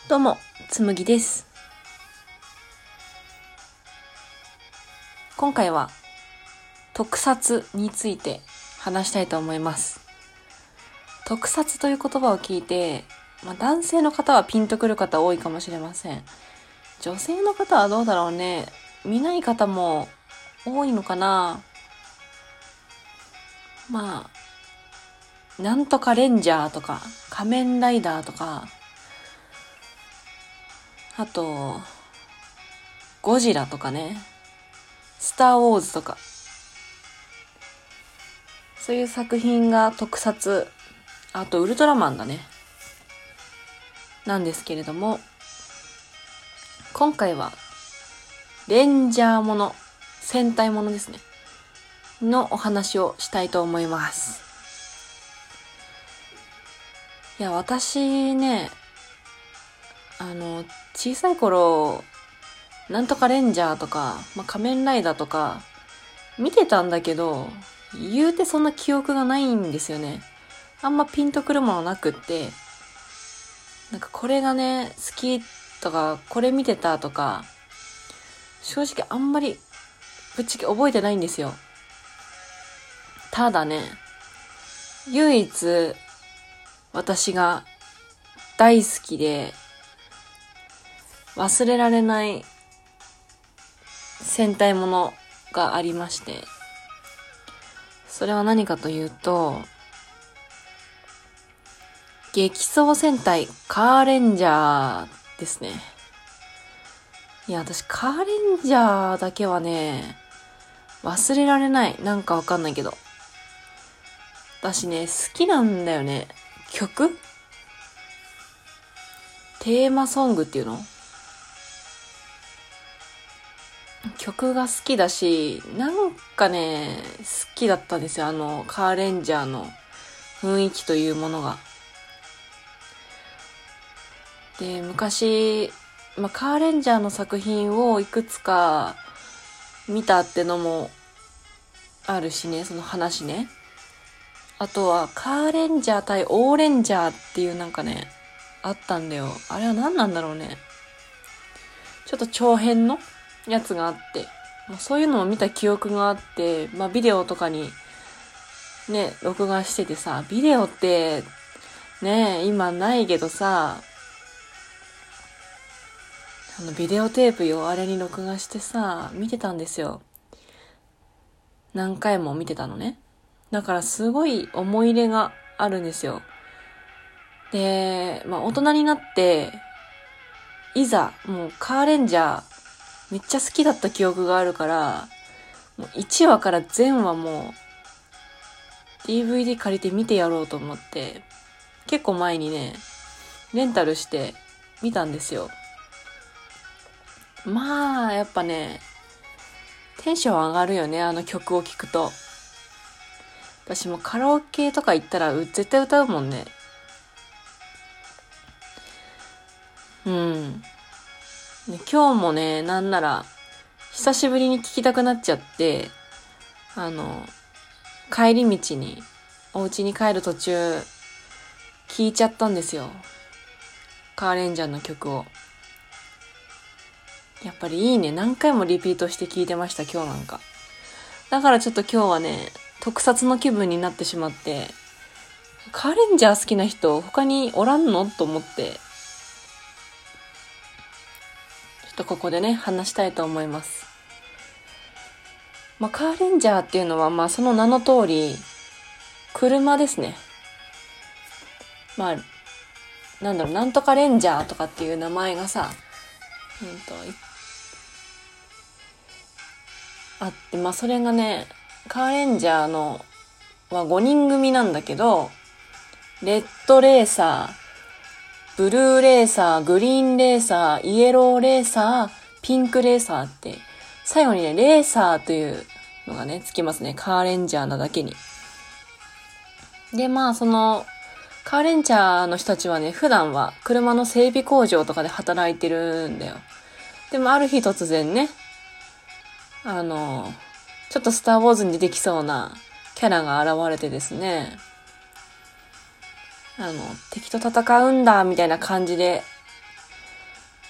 どうも、つむぎです。今回は特撮について話したいと思います。特撮という言葉を聞いて、男性の方はピンとくる方多いかもしれません。女性の方はどうだろうね。見ない方も多いのかな。なんとかレンジャーとか仮面ライダーとか、あとゴジラとかね、スターウォーズとか、そういう作品が特撮、あとウルトラマンだね、なんですけれども、今回はレンジャーもの、戦隊ものですねのお話をしたいと思います。いや、私ね、小さい頃なんとかレンジャーとか、仮面ライダーとか見てたんだけど、言うてそんな記憶がないんですよね。あんまピンとくるものなくって、なんかこれがね好きとか、これ見てたとか、正直あんまりぶっちゃけ覚えてないんですよ。ただね、唯一私が大好きで忘れられない戦隊ものがありまして、それは何かというと、激走戦隊カーレンジャーですね。いや、私カーレンジャーだけはね忘れられない。なんかわかんないけど、私ね好きなんだよね。テーマソングっていうの、曲が好きだし、なんかね好きだったんですよ。カーレンジャーの雰囲気というものが。で、昔、カーレンジャーの作品をいくつか見たってのもあるしね、その話ね。あとはカーレンジャー対オーレンジャーっていうなんかねあったんだよ。あれは何なんだろうね。ちょっと長編のやつがあって、そういうのを見た記憶があって、ビデオとかにね録画しててさ、ビデオってね今ないけどさ、ビデオテープよ、あれに録画してさ見てたんですよ。何回も見てたのね。だからすごい思い入れがあるんですよ。で、大人になっていざもうカーレンジャーめっちゃ好きだった記憶があるから、もう1話から全話もう DVD 借りて見てやろうと思って、結構前にねレンタルして見たんですよ。やっぱねテンション上がるよね、あの曲を聴くと。私もカラオケとか行ったら絶対歌うもんね。今日もね、なんなら久しぶりに聴きたくなっちゃって、帰り道に、お家に帰る途中聴いちゃったんですよ、カーレンジャーの曲を。やっぱりいいね。何回もリピートして聴いてました、今日なんか。だからちょっと今日はね特撮の気分になってしまって、カーレンジャー好きな人他におらんのと思って、ちょっとここでね話したいと思います。カーレンジャーっていうのはその名の通り車ですね。なんとかレンジャーとかっていう名前がさ、あって、それがねカーレンジャーのは5人組なんだけど、レッドレーサー、ブルーレーサー、グリーンレーサー、イエローレーサー、ピンクレーサーって、最後にね、レーサーというのがね、つきますね。カーレンジャーなだけに。で、その、カーレンジャーの人たちはね、普段は車の整備工場とかで働いてるんだよ。でもある日突然ね、ちょっとスターウォーズに出てきそうなキャラが現れてですね、敵と戦うんだみたいな感じで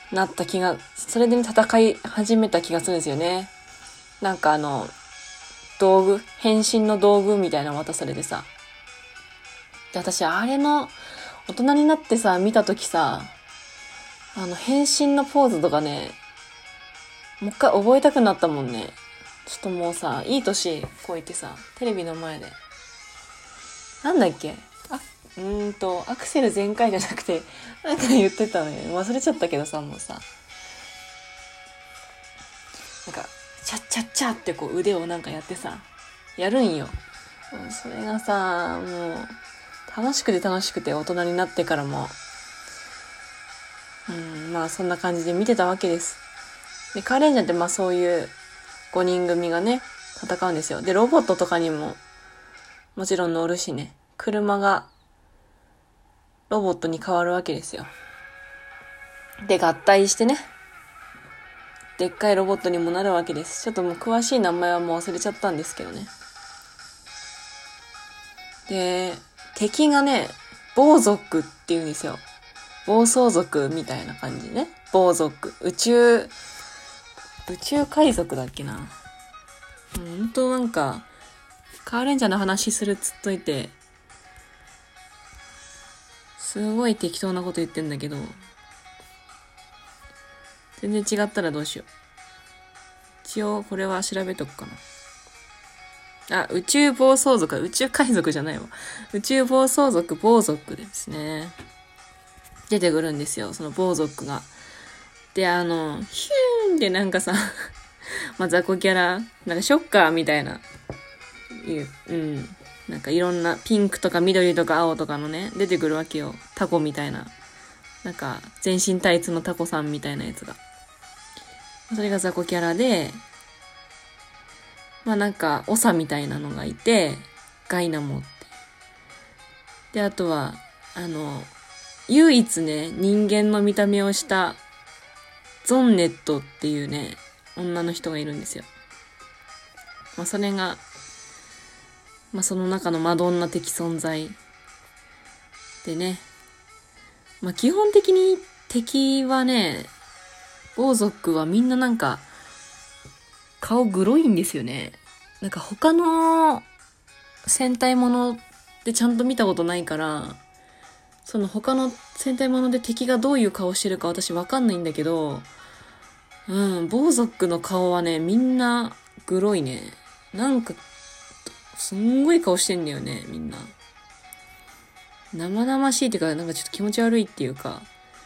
なった気が、それで戦い始めた気がするんですよね。なんか道具、変身の道具みたいなの渡されてさ。で、私、あれの、大人になってさ、見たときさ、変身のポーズとかね、もう一回覚えたくなったもんね。ちょっともうさ、いい年こう言ってさ、テレビの前で。なんだっけ、アクセル全開じゃなくて、なんか言ってたのよ。忘れちゃったけどさ、もうさ。なんか、チャッチャッチャってこう腕をなんかやってさ、やるんよ。それがさ、もう、楽しくて楽しくて大人になってからも、まあそんな感じで見てたわけです。で、カーレンジャーってまあそういう5人組がね、戦うんですよ。で、ロボットとかにも、もちろん乗るしね、車がロボットに変わるわけですよ。で、合体してね、でっかいロボットにもなるわけです。ちょっともう詳しい名前はもう忘れちゃったんですけどね。で、敵がね、暴族って言うんですよ。暴走族みたいな感じね。暴族。宇宙海賊だっけな。ほんとなんか、カーレンジャーの話するっつっといて、すごい適当なこと言ってんだけど、全然違ったらどうしよう。一応これは調べとくかな。あ、宇宙暴走族、宇宙海賊じゃないわ。宇宙暴走族、暴族ですね。出てくるんですよ、その暴族が。で、ヒューンってなんかさ、まあ、雑魚キャラ、なんかショッカーみたいな、なんかいろんなピンクとか緑とか青とかのね、出てくるわけよ。タコみたいな。なんか、全身タイツのタコさんみたいなやつが。それが雑魚キャラで、まあなんか、オサみたいなのがいて、ガイナモって。で、あとは、唯一ね、人間の見た目をしたゾンネットっていうね、女の人がいるんですよ。まあそれが、まあその中のマドンナ的存在でね。まあ基本的に敵はね、王族はみんななんか、顔グロいんですよね。なんか他の戦隊ものでちゃんと見たことないから、その他の戦隊もので敵がどういう顔してるか私わかんないんだけど、暴族の顔はね、みんなグロいね。なんか、すんごい顔してんだよね、みんな。生々しいっていうか、なんかちょっと気持ち悪いっていうか。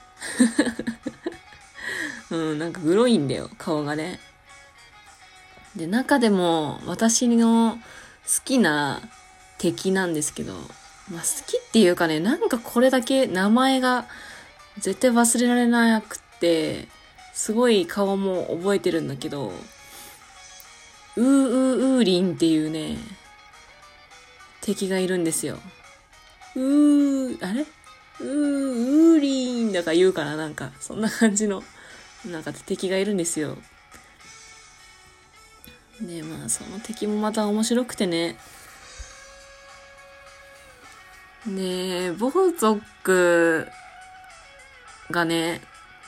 なんかグロいんだよ、顔がね。で、中でも私の好きな敵なんですけど、まあ好きっていうかね、なんかこれだけ名前が絶対忘れられなくって、すごい顔も覚えてるんだけど、ウーリンっていうね、敵がいるんですよ。あれウーリンだから言うかな、なんか、そんな感じの、なんか敵がいるんですよ。で、まあ、その敵もまた面白くてね。で、暴族がね、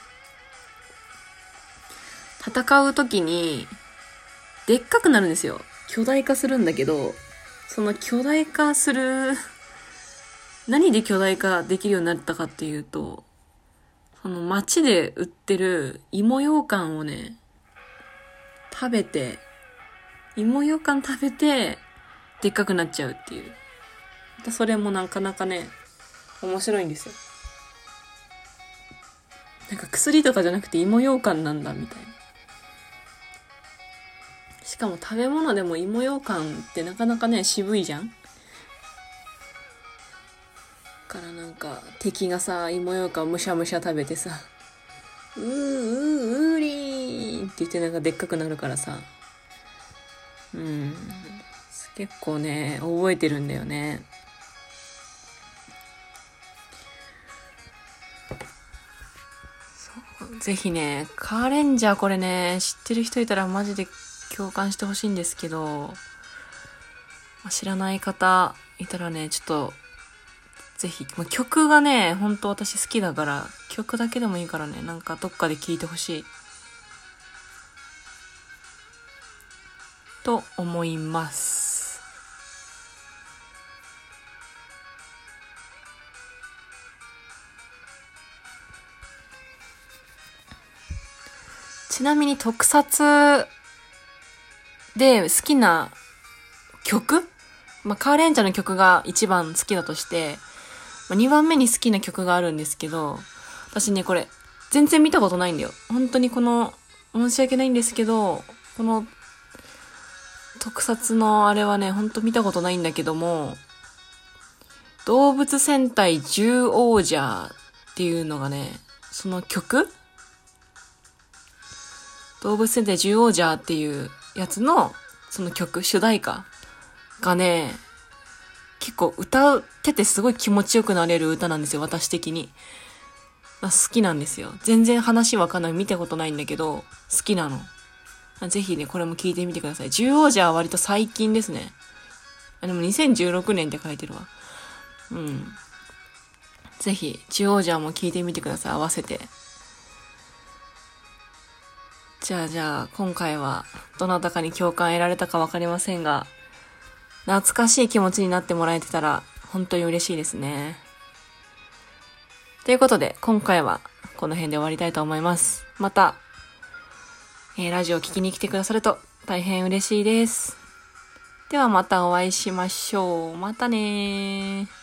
戦うときに、でっかくなるんですよ。巨大化するんだけど、その巨大化する、何で巨大化できるようになったかっていうと、その街で売ってる芋羊羹をね、芋羊羹食べて、でっかくなっちゃうっていう。またそれもなかなかね、面白いんですよ。なんか薬とかじゃなくて芋羊羹なんだみたいな。しかも食べ物でも芋羊羹ってなかなかね、渋いじゃん。からなんか敵がさ、芋羊羹むしゃむしゃ食べてさ、うりーんって言ってなんかでっかくなるからさ、結構ね、覚えてるんだよね。ぜひね、カーレンジャーこれね、知ってる人いたらマジで共感してほしいんですけど、知らない方いたらね、ちょっと、 ぜひ、曲がね、ほんと私好きだから、曲だけでもいいからね、なんかどっかで聴いてほしい。と思います。ちなみに特撮で好きな曲、カーレンジャーの曲が一番好きだとして、2番目に好きな曲があるんですけど、私ね、これ、全然見たことないんだよ。本当に申し訳ないんですけど、この、特撮のあれはね、ほんと見たことないんだけども、動物戦隊獣王者っていうのがね、その曲、動物戦隊獣王者っていうやつの、その曲、主題歌がね、結構歌っててすごい気持ちよくなれる歌なんですよ、私的に。好きなんですよ。全然話わかんない、見たことないんだけど、好きなの。ぜひね、これも聞いてみてください。獣王者は割と最近ですね。でも2016年って書いてるわ。うん。ぜひ、獣王者も聞いてみてください。合わせて。じゃあ、今回は、どなたかに共感得られたかわかりませんが、懐かしい気持ちになってもらえてたら、本当に嬉しいですね。ということで、今回は、この辺で終わりたいと思います。また、ラジオを聞きに来てくださると大変嬉しいです。ではまたお会いしましょう。またねー。